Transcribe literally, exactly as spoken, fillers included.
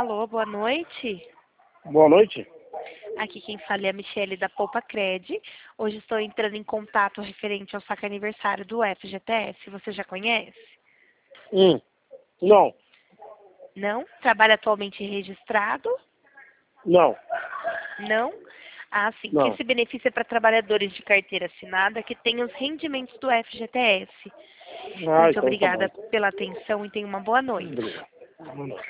Alô, boa noite. Boa noite. Aqui quem fala é a Michele da Poupa Cred. Hoje estou entrando em contato referente ao saque aniversário do F G T S. Você já conhece? Hum. Não. Não? Trabalha atualmente registrado? Não. Não? Ah, sim. Que Não. esse benefício é para trabalhadores de carteira assinada que têm os rendimentos do F G T S. Ah, Muito então tá obrigada bom. pela atenção e tenha uma boa noite. Obrigado.